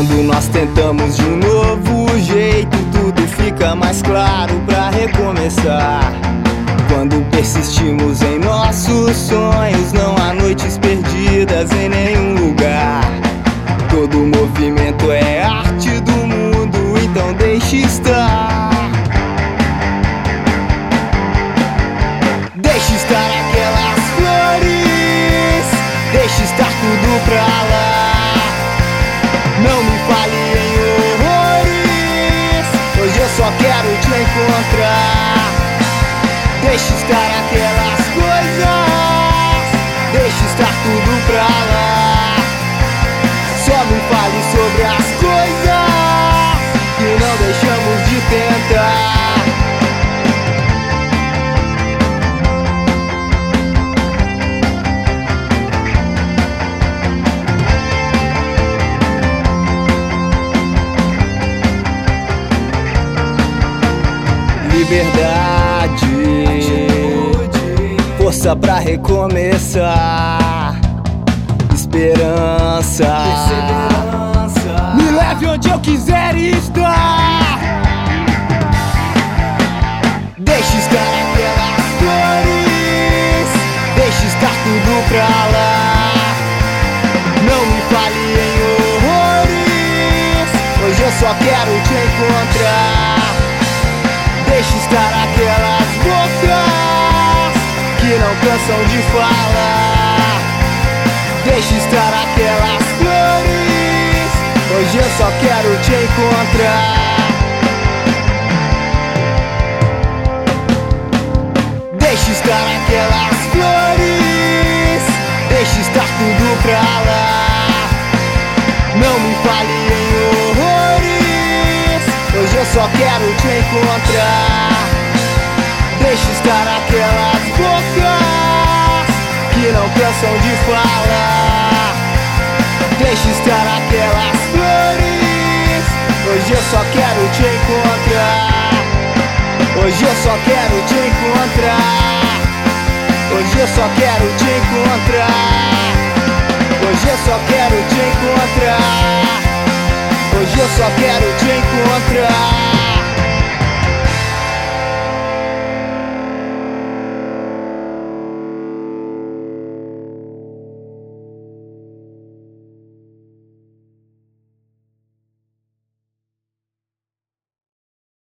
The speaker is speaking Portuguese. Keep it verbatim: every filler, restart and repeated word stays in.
Quando nós tentamos de um novo jeito, tudo fica mais claro pra recomeçar. Quando persistimos em nossos sonhos, não há noites perdidas em nenhum lugar. Todo movimento é arte do mundo, então deixe estar. Deixe estar aquelas flores, deixe estar tudo pra lá. Não me fale em horrores, hoje eu só quero te encontrar. Deixe estar aquelas coisas, deixe estar tudo pra lá. Só me fale sobre as coisas que não deixamos de tentar. Liberdade, força pra recomeçar, esperança, perseverança. Me leve onde eu quiser estar. Deixe estar aquelas flores, deixe estar tudo pra lá. Não me fale em horrores, hoje eu só quero te encontrar. Deixe estar aquelas bocas que não cansam de falar. Deixe estar aquelas flores, hoje eu só quero te encontrar. Deixe estar aquelas flores, deixe estar tudo pra lá. Não me fale em horrores, hoje eu só quero te encontrar. Deixe estar aquelas bocas que não cansam de falar. Deixe estar aquelas flores, hoje eu só quero te encontrar. Hoje eu só quero te encontrar. Hoje eu só quero te encontrar. Hoje eu só quero te encontrar. Hoje eu só quero te